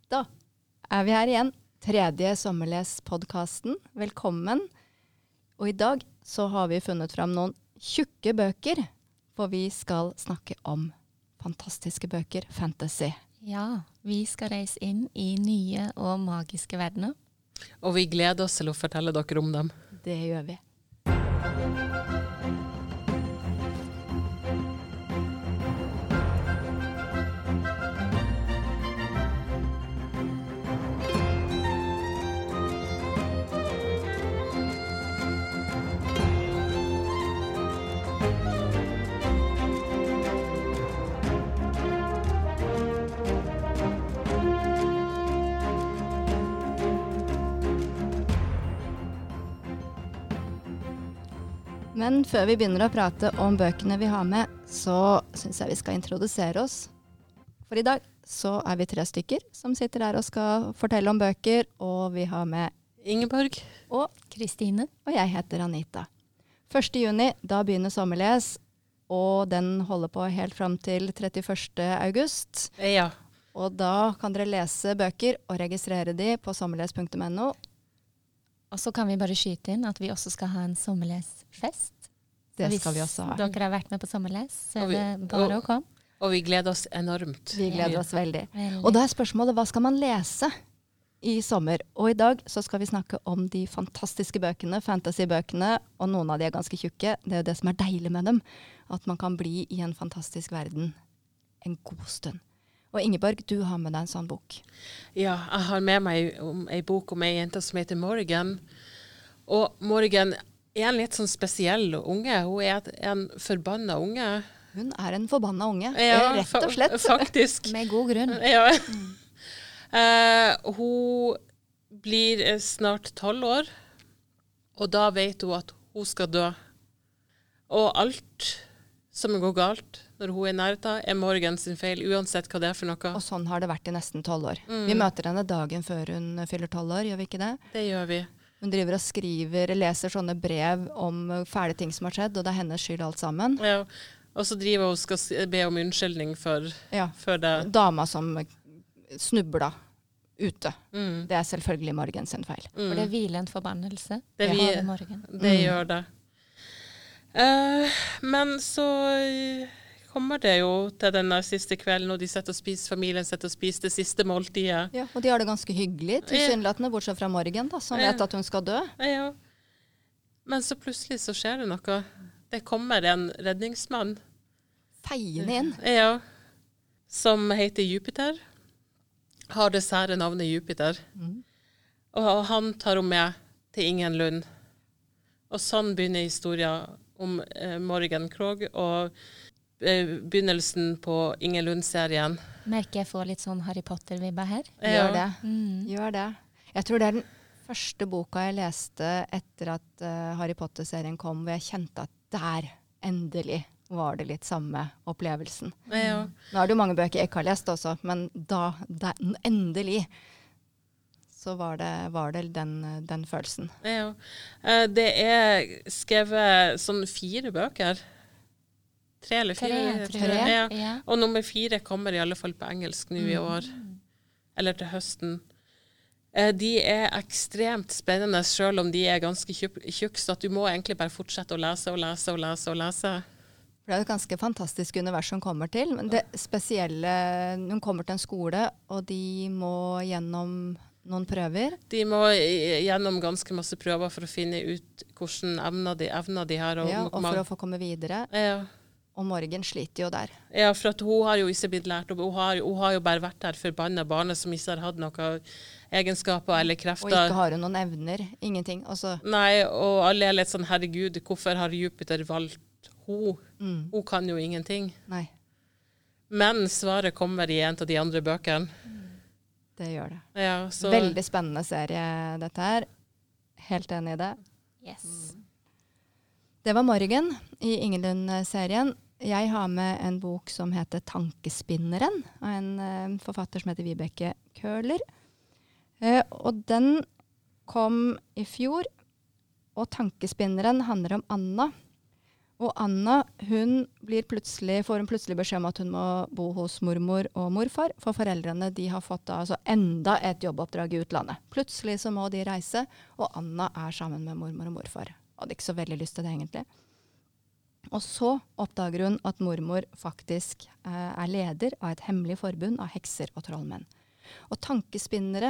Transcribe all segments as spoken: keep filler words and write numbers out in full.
Da er vi her igjen. Tredje Sommerles-podcasten. Velkommen. Og i dag så har vi funnet fram noen tjukke bøker, for vi skal snakke om fantastiske bøker, fantasy. Ja, vi skal reise inn i nye og magiske verdener. Og vi gleder oss til å fortelle dere om dem. Det gjør vi. Men før vi begynner å prate om bøkene vi har med, så synes jeg vi skal introdusere oss. For i dag så er vi tre stykker som sitter her og skal fortelle om bøker, og vi har med Ingeborg og Kristine. Og jeg heter Anita. første juni, da begynner Sommerles, og den holder på helt frem til trettiførste august. Ja. Og da kan dere lese bøker og registrere de på sommerles punktum no. Og så kan vi bare skyte inn at vi også skal ha en sommerlesfest. Det Hvis skal vi også ha. dere har vært med på sommerles, så Og er vi- det bare og- å komme. Og vi gleder oss enormt. Vi gleder oss veldig. Veldig. Og da er spørsmålet, hva skal man lese i sommer? Og i dag så skal vi snakke om de fantastiske bøkene, fantasy-bøkene, og noen av de er ganske tjukke. Det er jo det som er deilig med dem, at man kan bli i en fantastisk verden en god stund. Og Ingeborg, du har med deg en sånn bok. Ja, jeg har med meg om en bok om en jente som heter Morgan. Og Morgan er en litt sånn spesiell unge. Hun er et- en forbanna unge. Hun er en forbanna unge, Ja, rett og slett. fa- Faktisk. Med god grunn. Ja. Eh, hun blir eh, snart tolv år, og da vet hun at hun skal dø. Og alt som går galt når hun er i nærheten, er Morgan sin feil, uansett hva det er for noe. Og sånn har det vært i nesten tolv år. Mm. Vi møter henne dagen før hun fyller tolv år, gjør vi ikke det? Det gjør vi. Hun driver og skriver, leser sånne brev om fæle ting som har skjedd, og det er hennes skyld alt sammen. Ja. Og så driver hun og skal s- be om unnskyldning for, Ja. for det. Dama som snubla ute. Mm. Det er selvfølgelig Morgan sin feil. For det hviler en forbannelse. Det Det vi- har vi morgen. Det Mm. gjør det. Eh, men så eh, kommer det jo til den der siste kvelden, og de setter og spiser, familien setter og spiser det siste måltidet. Ja, og de har det ganske hyggelig, tilsynelatende, bortsett fra Morgan, da, som Ja. vet at hun skal dø. Ja. Men så plutselig så skjer det noe. Det kommer en redningsmann. Feiende inn. Ja. Som heter Jupiter. Har det sære navnet Jupiter. Mm. Og han tar henne med til Ingenlund. Og sånn begynner historien om eh, Morgan Krogh og eh, begynnelsen på Ingenlund-serien. Merker jeg får litt sånn Harry Potter-vibba her. Gjør det. Mm. Gjør det. Jeg tror det er den første boka jeg leste etter at uh, Harry Potter-serien kom, hvor jeg kjente at der, endelig, var det litt samme opplevelsen. Ja. Nå er det jo mange bøker jeg ikke har lest også, men da, da endelig, så var det, var det den, den følelsen. Ja. Eh, det er skrevet sånn fire bøker. Tre eller Tre, fire? tror jeg. Ja. Ja. Og nummer fire kommer i alle fall på engelsk nå i år. Eller til høsten. Eh, de er ekstremt spennende, selv om de er ganske tjukk, tjukk, så at du må egentlig bare fortsette å lese og lese og lese og lese. For det er et ganske fantastisk univers hun kommer til. Men det spesielle, hun kommer til en skole, og de må gjennom noen prøver. De må i- gjennom ganske masse prøver for å finne ut hvordan evner de, evner de har. Og, Ja, og for å få komme videre. ja. Og Morgan sliter jo der. Ja, for at hun har jo ikke blitt lært opp. Hun har, hun har jo bare vært der forbanna barnet som ikke har hatt noen egenskaper eller Og krefter. ikke har hun noen evner. Ingenting. Altså, Nei, og alle er litt sånn, herregud, hvorfor har Jupiter valgt hun? mm, Hun kan jo ingenting. nei, Men svaret kommer i en av de andre bøkene. det gjør det. Ja, så, Veldig spennende serie, dette her. Helt enig i det. Yes. Det var Morgan i Ingelund-serien. Jeg har med en bok som heter Tankespinneren, av en eh, forfatter som heter Vibeke Køhler. Eh, og den kom i fjor, og Tankespinneren handler om Anna. Og Anna, hun blir plutselig, får hun plutselig beskjed om at hun må bo hos mormor og morfar, for foreldrene de har fått da, altså enda et jobboppdrag i utlandet. Plutselig så må de reise, og Anna er sammen med mormor og morfar. Hadde ikke så veldig lyst til det egentlig. Og så oppdager hun at mormor faktisk eh, er leder av et hemmelig forbund av hekser og trollmenn. Og tankespinnere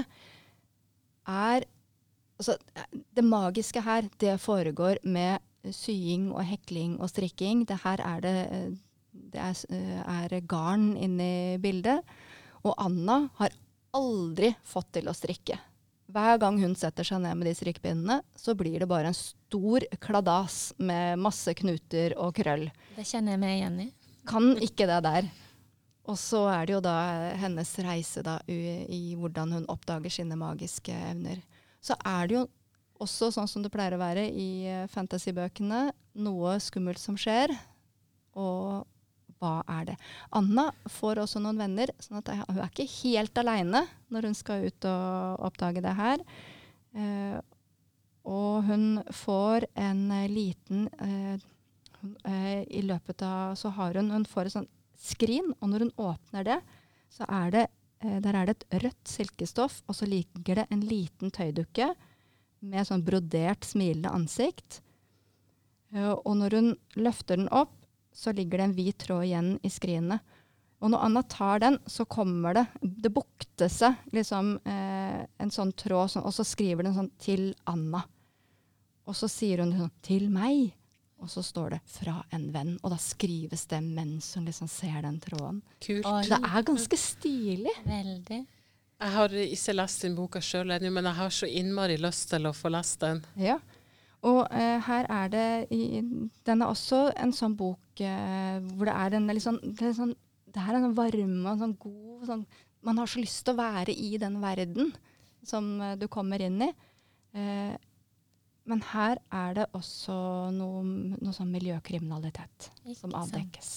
er, altså det magiske her, det foregår med sying og hekling og strikking. Det her er det, det er, er garn inne i bildet. Og Anna har aldri fått til å strikke. Hver gang hun setter seg ned med de strikkepinnene, så blir det bare en stor kladas med masse knuter og krøll. Det kjenner jeg meg igjen i. Kan ikke det der. Og så er det jo da hennes reise da, i, i hvordan hun oppdager sine magiske evner. Så er det jo også sånn som det pleier å være i fantasybøkene, noe skummelt som skjer. Og hva er det? Anna får også noen venner, sånn at hun er ikke helt alene når hun skal ut og oppdage det her. Eh, og hun får en liten, eh, eh, i løpet av, så har hun, hun får et sånn skrin, og når hun åpner det, så er det, eh, der er det et rødt silkestoff, og så ligger det en liten tøydukke, med sånn brodert, smilende ansikt. Uh, og når hun løfter den opp, så ligger det en hvit tråd igjen i skrinet. Og når Anna tar den, så kommer det, det bukter seg liksom uh, en sånn tråd, sånn, og så skriver den sånn til Anna. Og så sier hun sånn, til meg. Og så står det fra en venn, og da skrives det mens hun liksom ser den tråden. Kult. Oi. Det er ganske stilig. Veldig. Jeg har ikke lest den boka selv ennå, men jeg har så innmari lyst til å få lest den. Ja, og uh, her er det, i, den er også en sånn bok uh, hvor det er en litt sånn, det er, sånn, det her er en varme og sånn god, sånn, man har så lyst til å være i den verden som uh, du kommer inn i. Uh, men her er det også noe, noe sånn miljøkriminalitet Ikke som sant. avdekkes.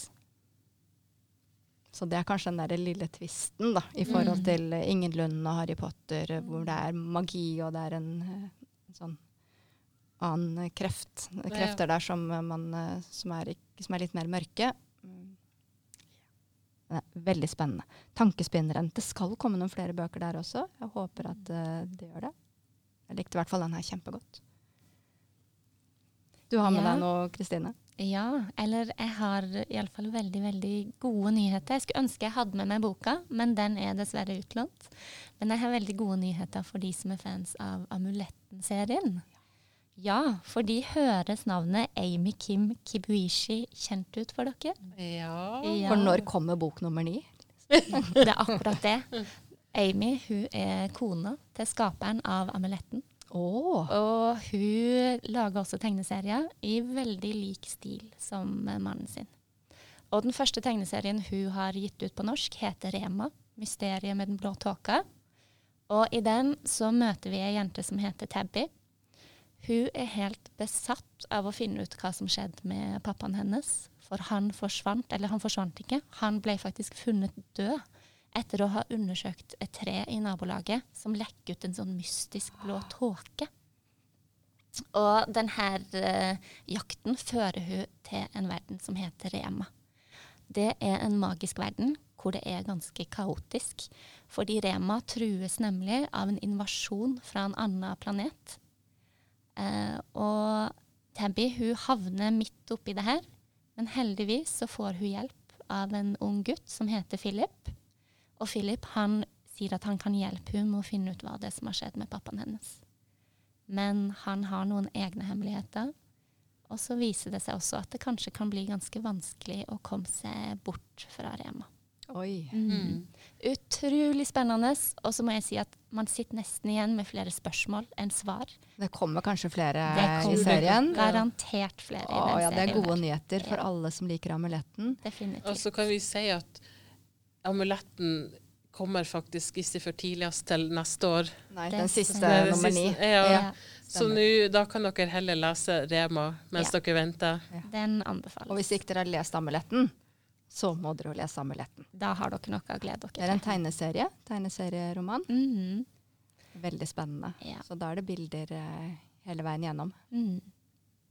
Så det er kanskje den der lille tvisten da, i forhold Mm. til uh, Ingen Lund og Harry Potter, uh, hvor det er magi, og det er en, uh, en sånn annen kreft. Krefter der som, uh, man, uh, som, er, ikk- som er litt mer mørke. Mm. Det er veldig spennende. Tankespinneren. Det skal komme noen flere bøker der også. Jeg håper at uh, det gjør det. Jeg likte i hvert fall den her kjempegodt. Du har med Ja. deg noe, Kristine? Ja, eller jeg har i alle fall veldig, veldig gode nyheter. Jeg skulle ønske jeg hadde med meg boka, men den er dessverre utlånt. Men jeg har veldig gode nyheter for de som er fans av Amuletten-serien. Ja, for de høres navnet Amy Kim Kibuishi kjent ut for dere. Ja. Ja. For når kommer bok nummer ni? Det er akkurat det. Amy, hun er kona til skaperen av Amuletten. Åh! Og hun lager også tegneserier i veldig lik stil som mannen sin. Og den første tegneserien hun har gitt ut på norsk heter Rema, Mysteriet med den blå tåka. Og i den så møter vi en jente som heter Tabby. Hun er helt besatt av å finne ut hva som skjedde med pappaen hennes. For han forsvant, eller han forsvant ikke. Han ble faktisk funnet død etter å ha undersøkt et tre i nabolaget som lekker ut en sånn mystisk blå tåke. Og denne uh, jakten fører hun til en verden som heter Rema. Det er en magisk verden hvor det er ganske kaotisk, fordi Rema trues nemlig av en invasjon fra en annen planet. Uh, og Tabby, hun havner midt oppi det her, men heldigvis så får hun hjelp av en ung gutt som heter Philip. Og Philip, han sier at han kan hjelpe henne med å finne ut hva det som har skjedd med pappaen hennes. Men han har noen egne hemmeligheter. Og så viser det seg også at det kanskje kan bli ganske vanskelig å komme seg bort fra Rema. Oi. Mm. Utrolig spennende. Og så må jeg si at man sitter nesten igjen med flere spørsmål enn svar. Det kommer kanskje flere Det i kommer serien. garantert flere i Å, den ja, det er serien gode her. nyheter for Ja. alle som liker Amuletten. Definitivt. Og så kan vi si at Amuletten kommer faktisk ikke for tidligst til neste år. Nei, Det den er siste, Det er det nummer ni. siste- Ja. Ja, Så nå, da kan dere heller lese Rema mens Ja. dere venter. den anbefales. Og hvis ikke dere har lest Amuletten, så må dere jo lese Amuletten. Da har dere noe å glede Det dere er en tegneserie, tegneserieroman. Mhm. Veldig spennende. Ja. Så da er det bilder eh, hele veien gjennom. Mm.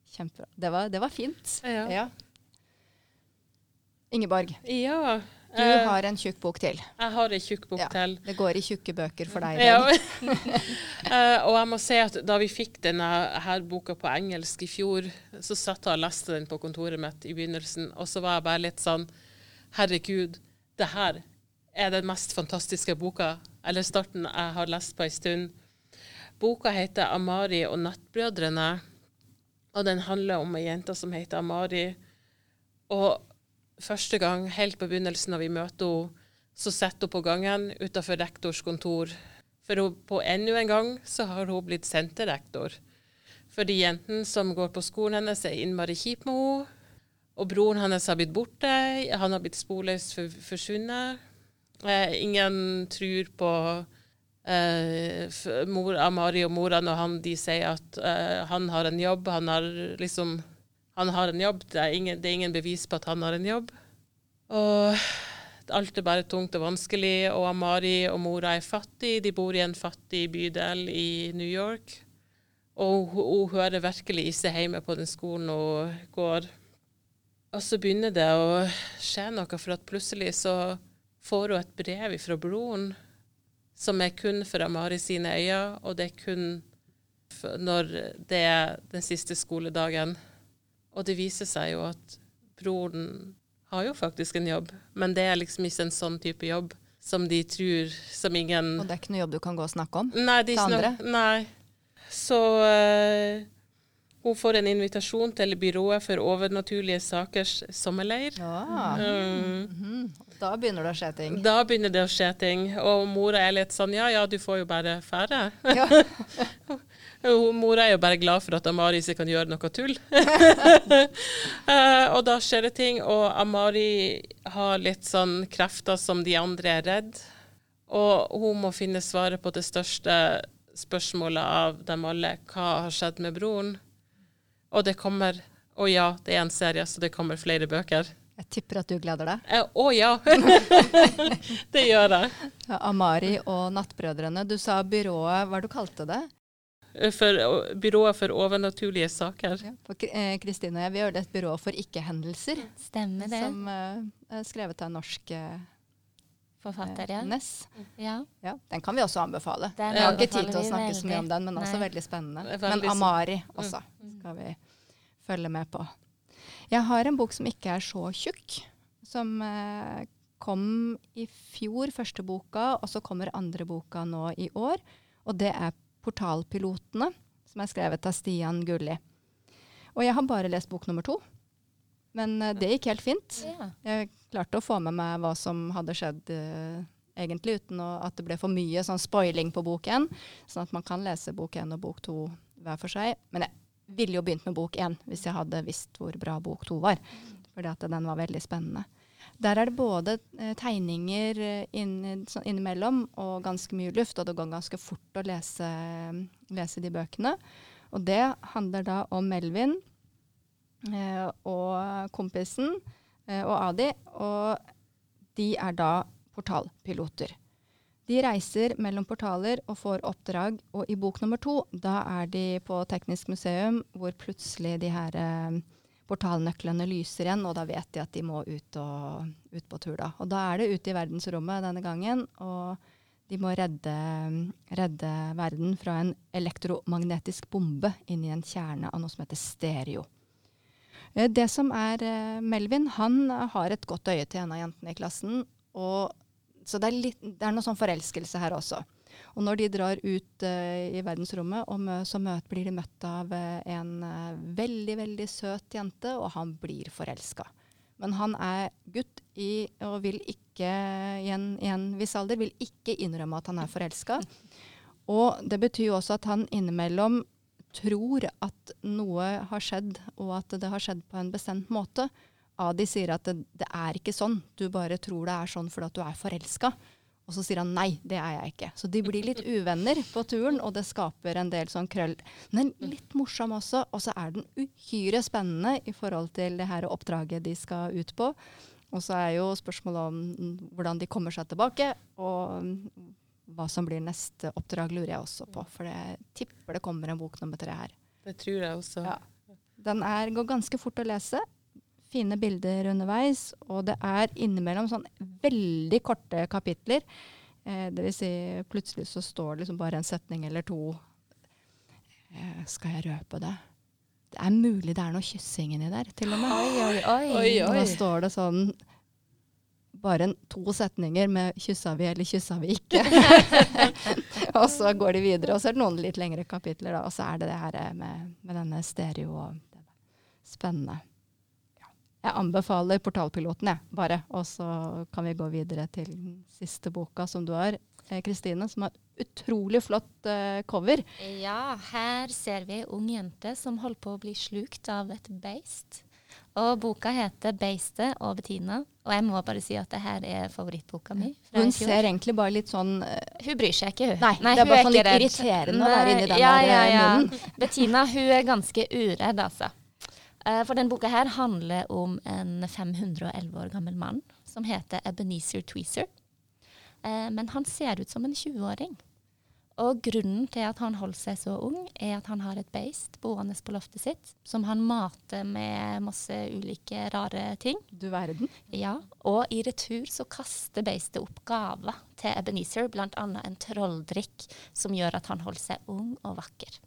Kjempebra. Det var, det var fint. Ja. Ja. Ingeborg, Ja. du eh, har en tjukk bok til. Jeg har en tjukk bok Ja, til. det går i tjukke bøker for deg i Ja. dag. Eh, og jeg må si at da vi fikk denne her boka på engelsk i fjor, så satt jeg og leste den på kontoret mitt i begynnelsen, og så var jeg bare litt sånn, herregud, det her er den mest fantastiske boka, eller starten jeg har lest på en stund. Boka heter Amari og nattbrødrene, og den handler om en jente som heter Amari. Og første gang, helt på begynnelsen når vi møter henne, så sitter hun på gangen utenfor rektors kontor. For hun, på enda en gang så har hun blitt sendt til rektor. Fordi jenten som går på skolen hennes er innmari kjip med henne. Og broren hennes har blitt borte. Han har blitt sporløst for, forsvunnet. Eh, ingen tror på eh, mor, Amari og mora når han, de sier at eh, han har en jobb. Han har liksom... Han har en jobb, det er, ingen, det er ingen bevis på at han har en jobb. Og alt er bare tungt og vanskelig, og Amari og mora er fattig. De bor i en fattig bydel i New York. Og hun, hun hører virkelig ikke hjemme på den skolen hun går. Og så begynner det å skje noe, for at plutselig så får hun et brev fra broren, som er kun for Amari sine øyne, og det er kun når det er den siste skoledagen. Og det viser seg jo at broren har jo faktisk en jobb, men det er liksom ikke en sånn type jobb som de tror, som ingen... Og det er ikke noe jobb du kan gå og snakke om? Nei, de til andre? Snak... Nei. Så uh, hun får en invitasjon til byrået for overnaturlige sakers sommerleir. Ja. Mm. Mm-hmm. Da begynner det å skje ting. Da begynner det å skje ting, og mora er litt sånn, ja, ja, du får jo bare fære. Ja. Mora er jo bare glad for at Amari ikke kan gjøre noe tull. uh, og da skjer det ting, og Amari har litt sånn krefter som de andre er redd. Og hun må finne svaret på det største spørsmålet av dem alle. Hva har skjedd med broren? Og det kommer, og ja, det er en serie, så det kommer flere bøker. Jeg tipper at du gleder deg. Å uh, oh, ja, det gjør jeg. Ja, Amari og nattbrødrene. Du sa byrået, hva du kalte det? For byrået for overnaturlige saker. Ja, for Kristine og jeg, vi gjør det et byrå for ikke-hendelser. Stemmer det. Som uh, er skrevet av en norsk uh, forfatter, ja. Ness. Ja. Ja, den kan vi også anbefale. Den Jeg har ikke anbefaler tid til å vi snakke så mye om den, men også Nei. veldig spennende. Veldig Men Amari også Mm. skal vi følge med på. Jeg har en bok som ikke er så tjukk, som uh, kom i fjor, første boka, og så kommer andre boka nå i år, og det er Portalpilotene, som er skrevet av Stian Gulli. Og jeg har bare lest bok nummer to, men uh, det gikk helt fint. Ja. Jeg klarte å få med meg hva som hadde skjedd uh, egentlig, uten å, at det ble for mye sånn spoiling på bok én, sånn at man kan lese bok én og bok to hver for seg. Men jeg ville jo begynt med bok én, hvis jeg hadde visst hvor bra bok to var, fordi at den var veldig spennende. Der er det både eh, tegninger inn, så, innimellom og ganske mye luft, og det går ganske fort å lese, lese de bøkene. Og det handler da om Melvin eh, og kompisen eh, og Adi, og de er da portalpiloter. De reiser mellom portaler og får oppdrag, og i bok nummer to, da er de på Teknisk museum, hvor plutselig de her eh, portalnøklene lyser igjen, og da vet de at de må ut, og, ut på tur. Da. Og da er det ute i verdensrommet denne gangen, og de må redde, redde verden fra en elektromagnetisk bombe inn i en kjerne av noe som heter stereo. Det som er Melvin, han har et godt øye til en av jentene i klassen, og, så det er, litt, det er noe sånn forelskelse her også. Og når de drar ut uh, i verdensrommet, og mø så møt, blir de møtt av uh, en uh, veldig, veldig søt jente, og han blir forelsket. Men han er gutt i, og vil ikke, i en, i en viss alder, vil ikke innrømme at han er forelsket. Og det betyr jo også at han innimellom tror at noe har skjedd, og at det har skjedd på en bestemt måte. Adi sier at det, det er ikke sånn, du bare tror det er sånn fordi at du er forelsket. Og så sier han nei, det er jeg ikke. Så de blir litt uvenner på turen, og det skaper en del sånn krøll. Men litt morsom også, og så er den uhyre spennende i forhold til det her oppdraget de skal ut på. Og så er jo spørsmålet om hvordan de kommer seg tilbake, og hva som blir neste oppdrag lurer jeg også på, for jeg tipper det kommer en bok nummer tre her. Det tror jeg også. Ja. Den er, går ganske fort å lese. Fine bilder underveis, og det er innimellom sånn veldig korte kapitler. Eh, det vil si, plutselig så står det liksom bare en setning eller to. Eh, skal jeg røpe det? Det er mulig det er noe kyssing inni der, til og med. Oi, oi, oi. Oi, Og oi. da står det sånn, bare en, to setninger med kyssa vi eller kyssa vi ikke. Og så går de videre, og så er det noen litt lengre kapitler da, og så er det det her med, med denne stereo og det spennende. Jeg anbefaler Portalpiloten, jeg, bare. Og så kan vi gå videre til den siste boka som du har, Kristine, som har utrolig flott uh, cover. Ja, her ser vi en ung jente som holder på å bli slukt av et beist. Og boka heter Beistet og Bettina. Og jeg må bare si at det her er favorittboka mi. fra Hun i fjor. ser egentlig bare litt sånn uh, Hun bryr seg ikke, hun. Nei, det er hun bare sånn ikke litt redd. irriterende å være inni den ja, der ja, uh, ja. munnen. Bettina, hun er ganske uredd, altså. Uh, for den boka her handler om en fem hundre og elleve år gammel mann som heter Ebenezer Tweezer. Uh, men han ser ut som en tjue-åring. Og grunnen til at han holder seg så ung, er at han har et beist boende på loftet sitt, som han mater med masse ulike rare ting. Du verden. Ja, og i retur så kaster beistet opp gaver til Ebenezer, blant annet en trolldrikk som gjør at han holder seg ung og vakker.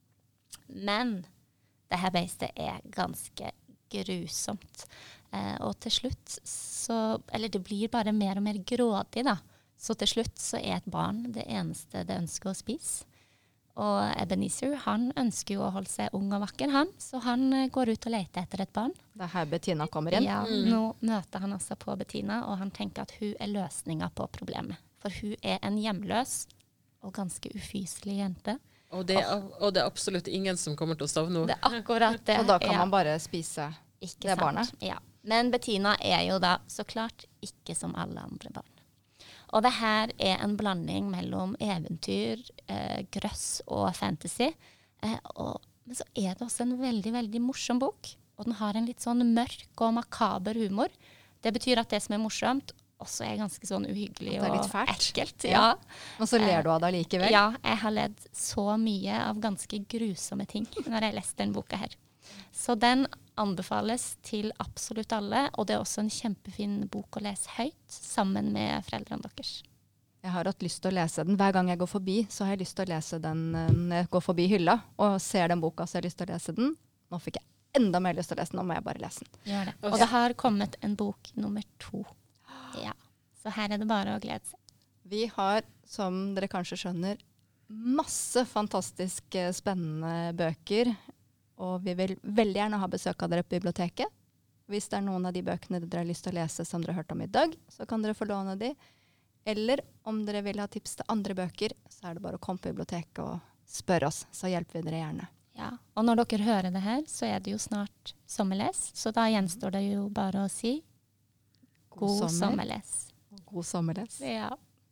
Men det her beistet er ganske grusomt. Eh, og til slutt så, eller det blir bare mer og mer grådig da. Så til slutt så er et barn det eneste det ønsker å spise. Og Ebenezer, han ønsker jo å holde seg ung og vakker, han. Så han eh, går ut og leter etter et barn. Det er her Bettina kommer inn. Ja, nå møter han altså på Bettina, og han tenker at hun er løsningen på problemet. For hun er en hjemløs og ganske ufyselig jente. Og det, er, og det er absolutt ingen som kommer til å sovne Det henne. er akkurat det. Og da kan ja. man bare spise Ikke det sant? barnet. Ja. Men Bettina er jo da så klart ikke som alle andre barn. Og det her er en blanding mellom eventyr, eh, grøss og fantasy. Eh, og, men så er det også en veldig, veldig morsom bok. Og den har en litt sånn mørk og makaber humor. Det betyr at det som er morsomt, også er ganske sånn uhyggelig At det er litt og fælt. ekkelt. Ja. Ja. Og så ler du av det likevel. Ja, jeg har ledd så mye av ganske grusomme ting når jeg leste den boka her. Så den anbefales til absolutt alle, og det er også en kjempefin bok å lese høyt sammen med foreldrene deres. Jeg har hatt lyst til å lese den. Hver gang jeg går forbi, så har jeg lyst til å lese den eh, når jeg går forbi hylla, og ser den boka, så har jeg lyst til å lese den. Nå fikk jeg enda mer lyst til å lese den, nå må jeg bare lese den. Gjør det. Ok. Og det har kommet en bok nummer to. Ja, så her er det bare å glede seg. Vi har, som dere kanskje skjønner, masse fantastisk eh, spennende bøker, og vi vil veldig gjerne ha besøk av dere på biblioteket. Hvis det er noen av de bøkene dere har lyst til å lese som dere har hørt om i dag, så kan dere få låne de. Eller om dere vil ha tips til andre bøker, så er det bare å komme på biblioteket og spørre oss, så hjelper vi dere gjerne. Ja, og når dere hører det her, så er det jo snart sommerles, så da gjenstår det jo bare å si god, sommer. sommerles. God sommerles. Ja.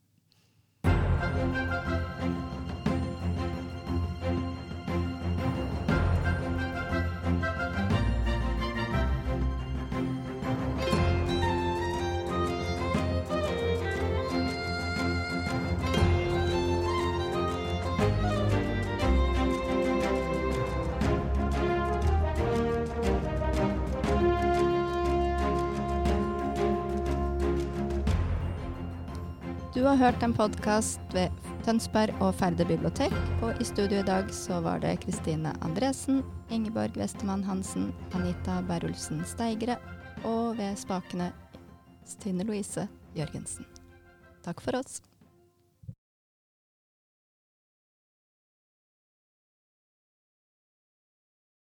Du har hørt en podcast ved Tønsberg og Færde bibliotek, og i studio i dag så var det Kristine Andresen, Ingeborg Westermann Hansen, Anita Berulsen Steigre, og ved spakene Stine Louise Jørgensen. Takk for oss.